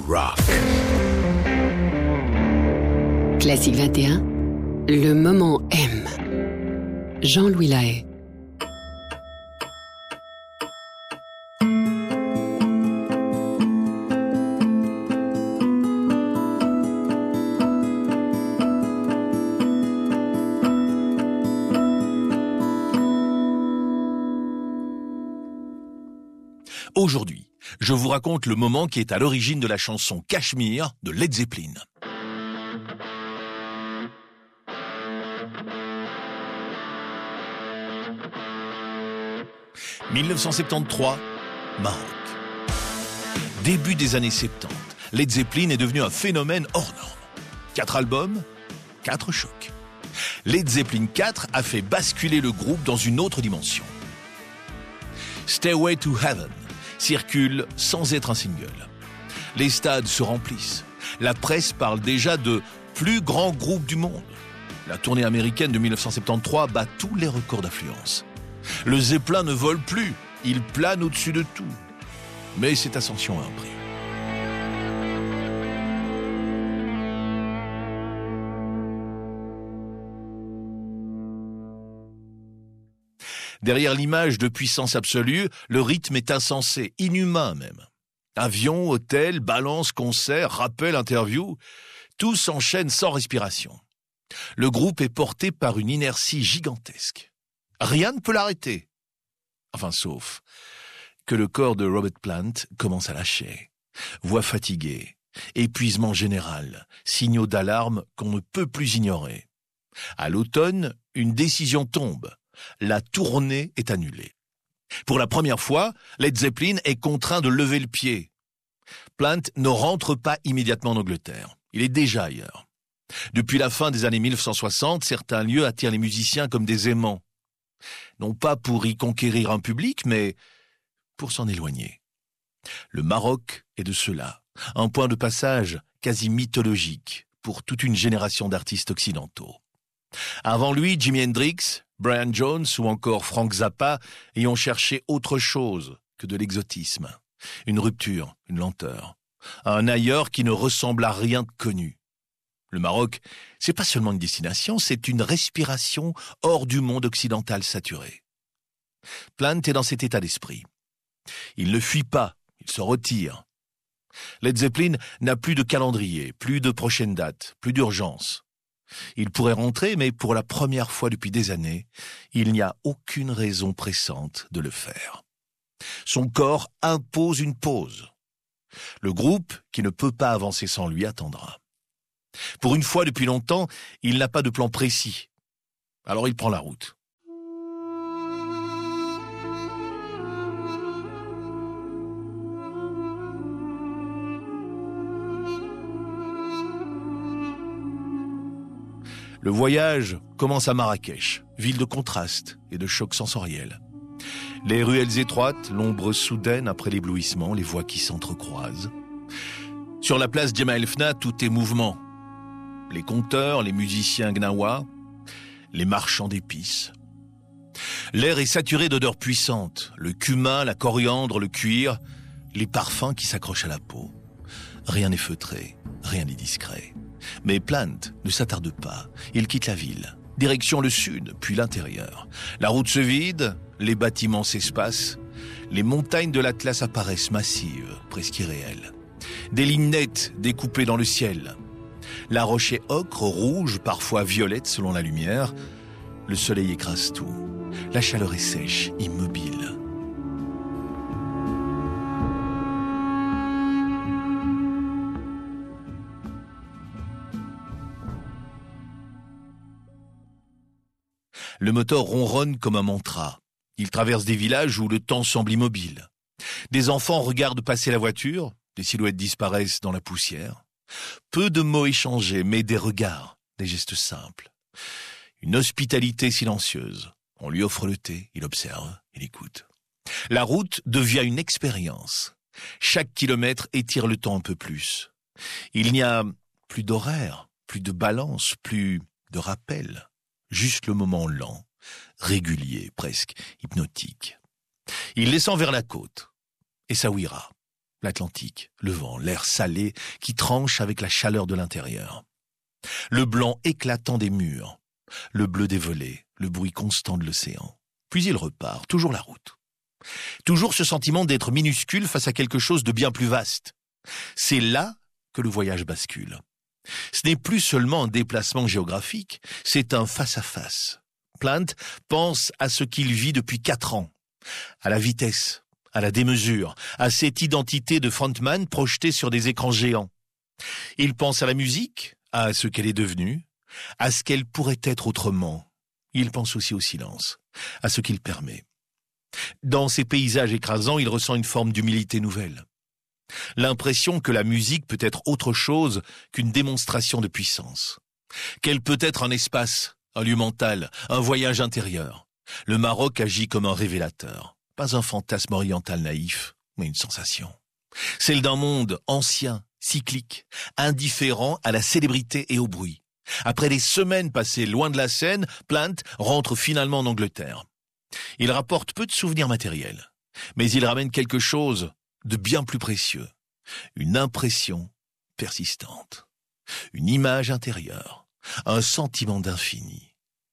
rock. Classique 21, le moment M. Jean-Louis Lahaye. Aujourd'hui, je vous raconte le moment qui est à l'origine de la chanson Cashmere de Led Zeppelin. « 1973, Maroc. Début des années 70, Led Zeppelin est devenu un phénomène hors norme. 4 albums, 4 chocs. Led Zeppelin 4 a fait basculer le groupe dans une autre dimension. Stairway to Heaven circule sans être un single. Les stades se remplissent. La presse parle déjà de plus grand groupe du monde. La tournée américaine de 1973 bat tous les records d'affluence. Le Zeppelin ne vole plus, il plane au-dessus de tout. Mais cette ascension a un prix. Derrière l'image de puissance absolue, le rythme est insensé, inhumain même. Avions, hôtels, balances, concerts, rappels, interviews, tout s'enchaîne sans respiration. Le groupe est porté par une inertie gigantesque. Rien ne peut l'arrêter. Enfin, sauf que le corps de Robert Plant commence à lâcher. Voix fatiguée, épuisement général, signaux d'alarme qu'on ne peut plus ignorer. À l'automne, une décision tombe. La tournée est annulée. Pour la première fois, Led Zeppelin est contraint de lever le pied. Plant ne rentre pas immédiatement en Angleterre. Il est déjà ailleurs. Depuis la fin des années 1960, certains lieux attirent les musiciens comme des aimants. Non pas pour y conquérir un public, mais pour s'en éloigner. Le Maroc est de cela, un point de passage quasi mythologique pour toute une génération d'artistes occidentaux. Avant lui, Jimi Hendrix, Brian Jones ou encore Frank Zappa y ont cherché autre chose que de l'exotisme. Une rupture, une lenteur. Un ailleurs qui ne ressemble à rien de connu. Le Maroc, c'est pas seulement une destination, c'est une respiration hors du monde occidental saturé. Plant est dans cet état d'esprit. Il ne fuit pas, il se retire. Led Zeppelin n'a plus de calendrier, plus de prochaine date, plus d'urgence. Il pourrait rentrer, mais pour la première fois depuis des années, il n'y a aucune raison pressante de le faire. Son corps impose une pause. Le groupe, qui ne peut pas avancer sans lui, attendra. Pour une fois depuis longtemps, il n'a pas de plan précis. Alors il prend la route. Le voyage commence à Marrakech, ville de contraste et de chocs sensoriels. Les ruelles étroites, l'ombre soudaine après l'éblouissement, les voix qui s'entrecroisent. Sur la place Jemaa el-Fna, tout est mouvement. Les conteurs, les musiciens gnawa, les marchands d'épices. L'air est saturé d'odeurs puissantes, le cumin, la coriandre, le cuir, les parfums qui s'accrochent à la peau. Rien n'est feutré, rien n'est discret. Mais Plant ne s'attarde pas. Il quitte la ville. Direction le sud, puis l'intérieur. La route se vide, les bâtiments s'espacent. Les montagnes de l'Atlas apparaissent massives, presque irréelles. Des lignes nettes découpées dans le ciel. La roche est ocre, rouge, parfois violette selon la lumière. Le soleil écrase tout. La chaleur est sèche, immobile. Le moteur ronronne comme un mantra. Il traverse des villages où le temps semble immobile. Des enfants regardent passer la voiture, des silhouettes disparaissent dans la poussière. Peu de mots échangés, mais des regards, des gestes simples. Une hospitalité silencieuse. On lui offre le thé, il observe, il écoute. La route devient une expérience. Chaque kilomètre étire le temps un peu plus. Il n'y a plus d'horaire, plus de balance, plus de rappel. Juste le moment lent, régulier, presque hypnotique. Il descend vers la côte. Essaouira. L'Atlantique, le vent, l'air salé qui tranche avec la chaleur de l'intérieur. Le blanc éclatant des murs, le bleu des volets, le bruit constant de l'océan. Puis il repart, toujours la route. Toujours ce sentiment d'être minuscule face à quelque chose de bien plus vaste. C'est là que le voyage bascule. Ce n'est plus seulement un déplacement géographique, c'est un face-à-face. Plant pense à ce qu'il vit depuis 4 ans, à la vitesse, à la démesure, à cette identité de frontman projetée sur des écrans géants. Il pense à la musique, à ce qu'elle est devenue, à ce qu'elle pourrait être autrement. Il pense aussi au silence, à ce qu'il permet. Dans ces paysages écrasants, il ressent une forme d'humilité nouvelle. L'impression que la musique peut être autre chose qu'une démonstration de puissance. Qu'elle peut être un espace, un lieu mental, un voyage intérieur. Le Maroc agit comme un révélateur. Pas un fantasme oriental naïf, mais une sensation. Celle d'un monde ancien, cyclique, indifférent à la célébrité et au bruit. Après des semaines passées loin de la scène, Plant rentre finalement en Angleterre. Il rapporte peu de souvenirs matériels, mais il ramène quelque chose de bien plus précieux. Une impression persistante. Une image intérieure. Un sentiment d'infini.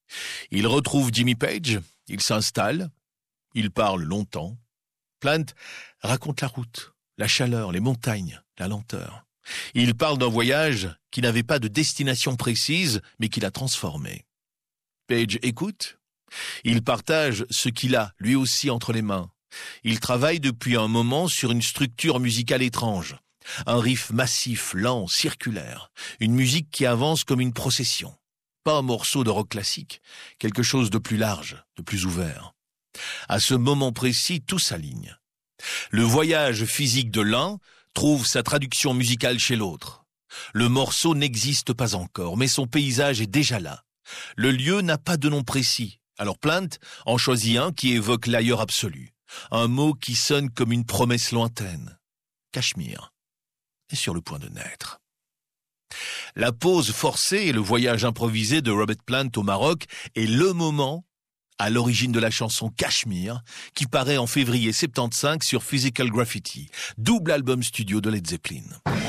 Il retrouve Jimmy Page, il s'installe, il parle longtemps. Plant raconte la route, la chaleur, les montagnes, la lenteur. Il parle d'un voyage qui n'avait pas de destination précise, mais qui l'a transformé. Page écoute. Il partage ce qu'il a, lui aussi, entre les mains. Il travaille depuis un moment sur une structure musicale étrange. Un riff massif, lent, circulaire. Une musique qui avance comme une procession. Pas un morceau de rock classique, quelque chose de plus large, de plus ouvert. À ce moment précis, tout s'aligne. Le voyage physique de l'un trouve sa traduction musicale chez l'autre. Le morceau n'existe pas encore, mais son paysage est déjà là. Le lieu n'a pas de nom précis. Alors Plant en choisit un qui évoque l'ailleurs absolu. Un mot qui sonne comme une promesse lointaine. Cachemire est sur le point de naître. La pause forcée et le voyage improvisé de Robert Plant au Maroc est le moment à l'origine de la chanson Cachemire, qui paraît en février 75 sur Physical Graffiti, double album studio de Led Zeppelin.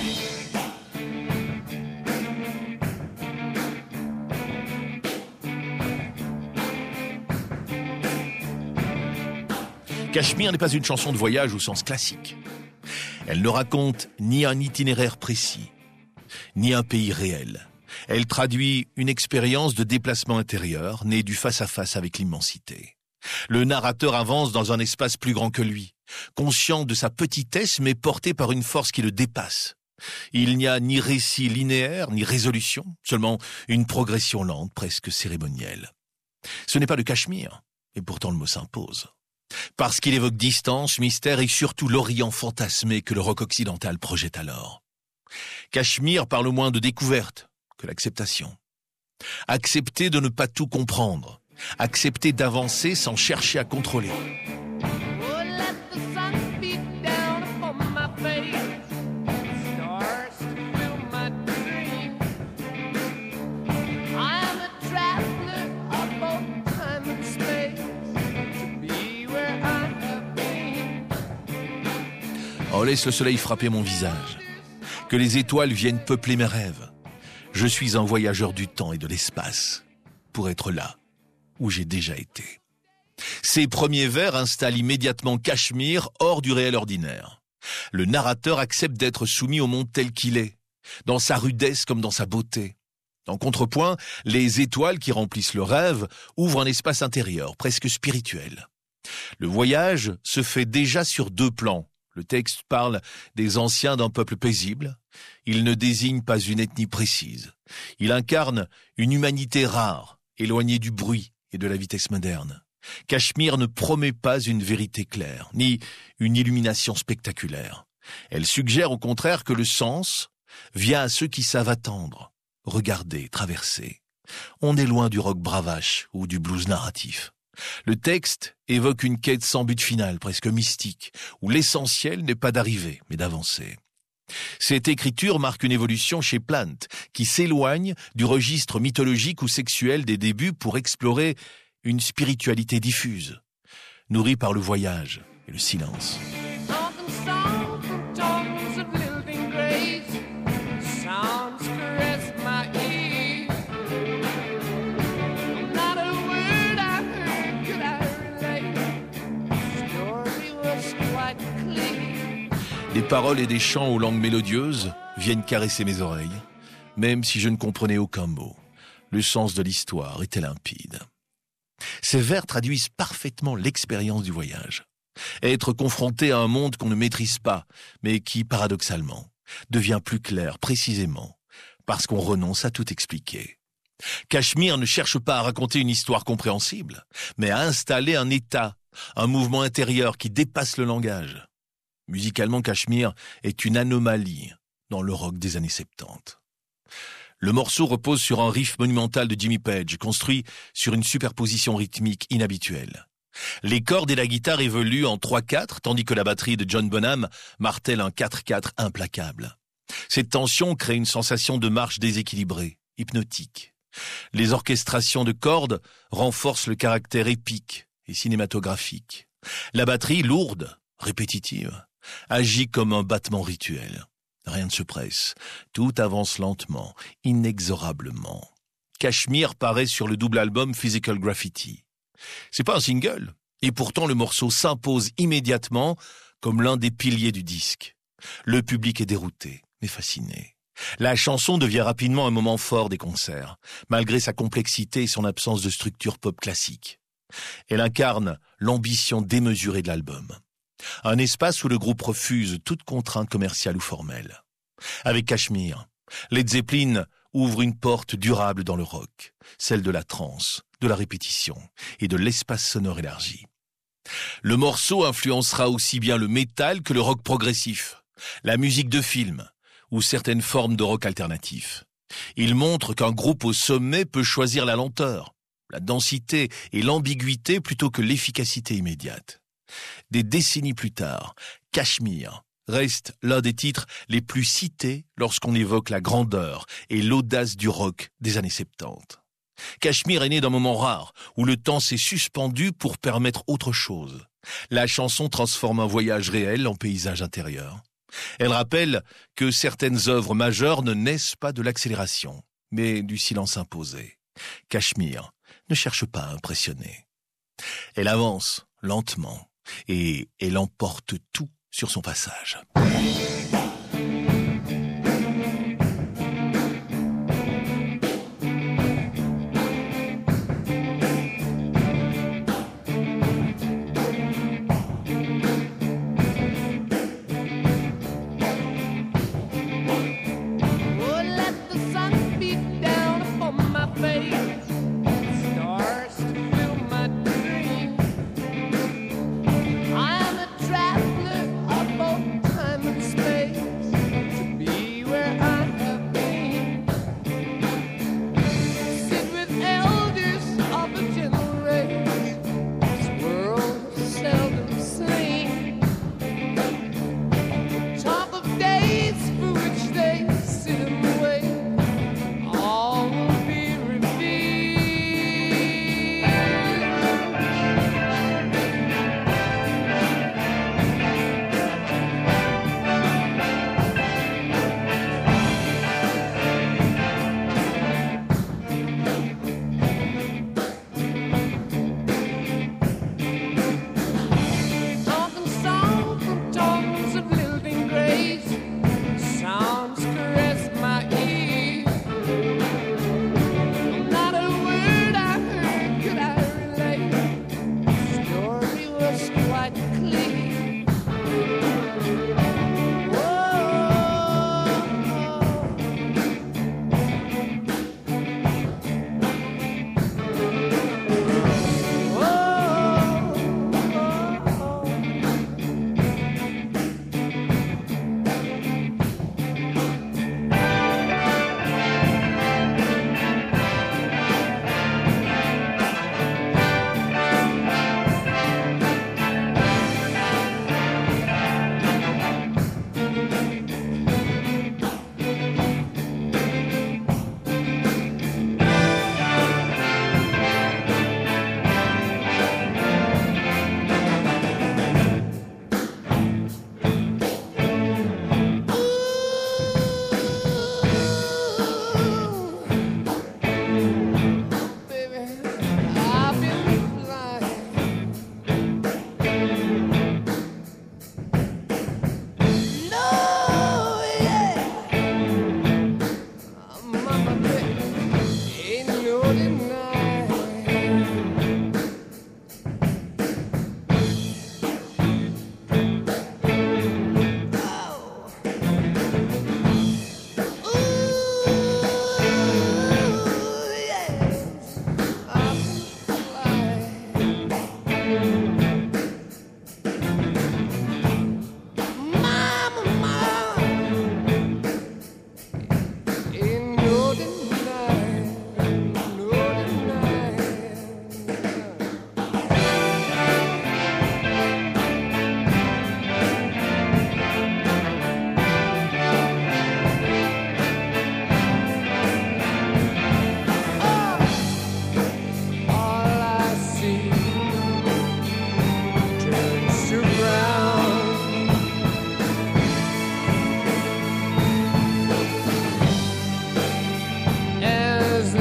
Cachemire n'est pas une chanson de voyage au sens classique. Elle ne raconte ni un itinéraire précis, ni un pays réel. Elle traduit une expérience de déplacement intérieur, née du face-à-face avec l'immensité. Le narrateur avance dans un espace plus grand que lui, conscient de sa petitesse mais porté par une force qui le dépasse. Il n'y a ni récit linéaire, ni résolution, seulement une progression lente, presque cérémonielle. Ce n'est pas le Cachemire, et pourtant le mot s'impose. Parce qu'il évoque distance, mystère et surtout l'Orient fantasmé que le rock occidental projette alors. Cachemire parle moins de découverte que l'acceptation. Accepter de ne pas tout comprendre. Accepter d'avancer sans chercher à contrôler. Oh, laisse le soleil frapper mon visage. Que les étoiles viennent peupler mes rêves. Je suis un voyageur du temps et de l'espace, pour être là où j'ai déjà été. Ces premiers vers installent immédiatement Cachemire hors du réel ordinaire. Le narrateur accepte d'être soumis au monde tel qu'il est, dans sa rudesse comme dans sa beauté. En contrepoint, les étoiles qui remplissent le rêve ouvrent un espace intérieur, presque spirituel. Le voyage se fait déjà sur 2 plans. Le texte parle des anciens d'un peuple paisible. Il ne désigne pas une ethnie précise. Il incarne une humanité rare, éloignée du bruit et de la vitesse moderne. Cachemire ne promet pas une vérité claire, ni une illumination spectaculaire. Elle suggère au contraire que le sens vient à ceux qui savent attendre, regarder, traverser. On est loin du rock bravache ou du blues narratif. Le texte évoque une quête sans but final, presque mystique, où l'essentiel n'est pas d'arriver, mais d'avancer. Cette écriture marque une évolution chez Plant, qui s'éloigne du registre mythologique ou sexuel des débuts pour explorer une spiritualité diffuse, nourrie par le voyage et le silence. paroles et des chants aux langues mélodieuses viennent caresser mes oreilles, même si je ne comprenais aucun mot. Le sens de l'histoire était limpide. Ces vers traduisent parfaitement l'expérience du voyage. Être confronté à un monde qu'on ne maîtrise pas, mais qui, paradoxalement, devient plus clair précisément parce qu'on renonce à tout expliquer. Cachemire ne cherche pas à raconter une histoire compréhensible, mais à installer un état, un mouvement intérieur qui dépasse le langage. Musicalement, Cachemire est une anomalie dans le rock des années 70. Le morceau repose sur un riff monumental de Jimmy Page, construit sur une superposition rythmique inhabituelle. Les cordes et la guitare évoluent en 3/4, tandis que la batterie de John Bonham martèle un 4/4 implacable. Cette tension crée une sensation de marche déséquilibrée, hypnotique. Les orchestrations de cordes renforcent le caractère épique et cinématographique. La batterie, lourde, répétitive, agit comme un battement rituel. Rien ne se presse, tout avance lentement, inexorablement. Cachemire paraît sur le double album Physical Graffiti. C'est pas un single, et pourtant le morceau s'impose immédiatement comme l'un des piliers du disque. Le public est dérouté, mais fasciné. La chanson devient rapidement un moment fort des concerts, malgré sa complexité et son absence de structure pop classique. Elle incarne l'ambition démesurée de l'album. Un espace où le groupe refuse toute contrainte commerciale ou formelle. Avec Cachemire, Led Zeppelin ouvre une porte durable dans le rock, celle de la trance, de la répétition et de l'espace sonore élargi. Le morceau influencera aussi bien le métal que le rock progressif, la musique de film ou certaines formes de rock alternatif. Il montre qu'un groupe au sommet peut choisir la lenteur, la densité et l'ambiguïté plutôt que l'efficacité immédiate. Des décennies plus tard, Cachemire reste l'un des titres les plus cités lorsqu'on évoque la grandeur et l'audace du rock des années 70. Cachemire est né d'un moment rare où le temps s'est suspendu pour permettre autre chose. La chanson transforme un voyage réel en paysage intérieur. Elle rappelle que certaines œuvres majeures ne naissent pas de l'accélération, mais du silence imposé. Cachemire ne cherche pas à impressionner. Elle avance lentement et elle emporte tout sur son passage. I am a traveler of both time and space.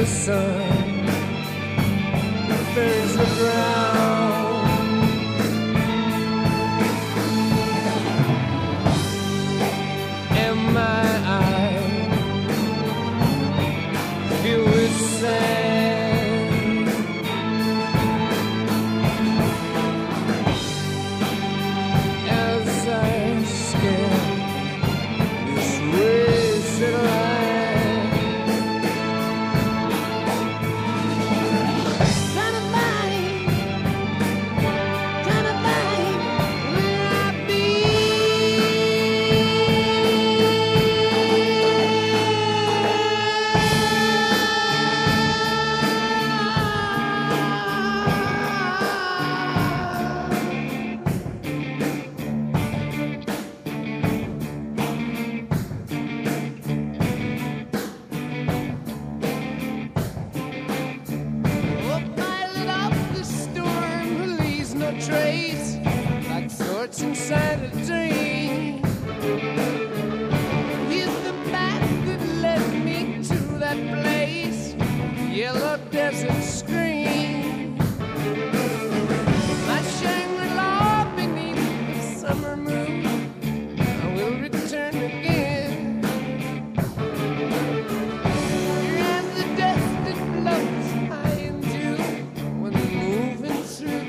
the sun burns the ground. And my eyes filled with sand as I scan this wasted land. Trace like thoughts inside a dream. Here's the path that led me to that place, yellow desert screen. My Shangri-La beneath the summer moon, I will return again. And the dust that floats high into when we're moving through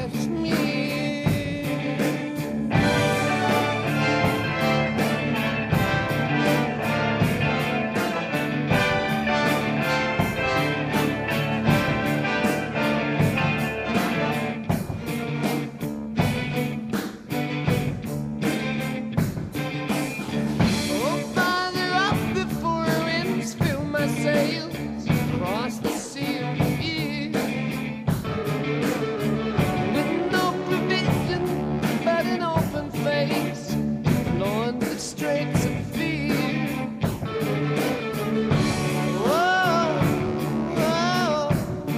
sails across the sea of fear, with no provision but an open face, knowing the straits of fear. Whoa, whoa.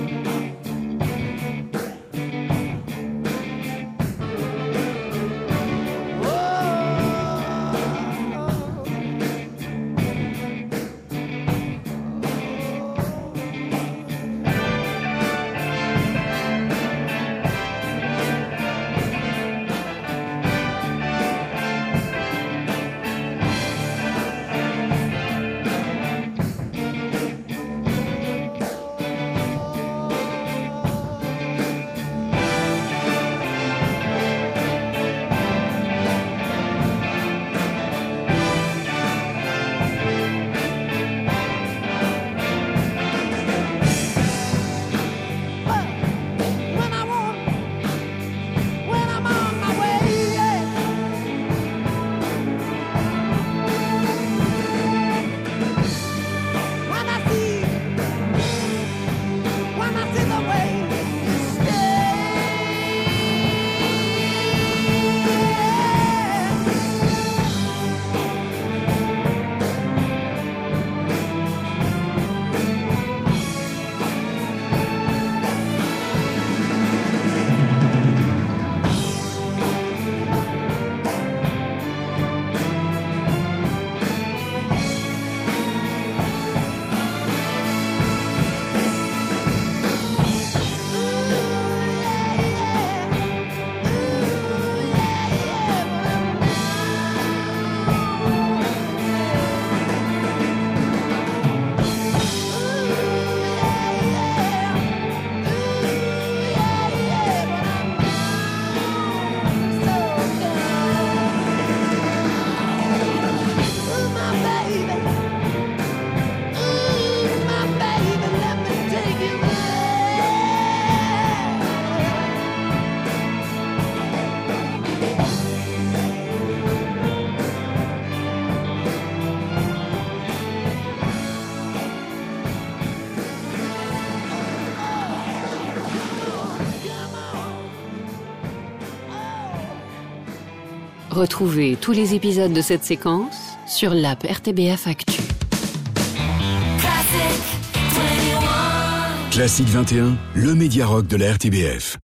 Retrouvez tous les épisodes de cette séquence sur l'app RTBF Actu. Classique 21, le média rock de la RTBF.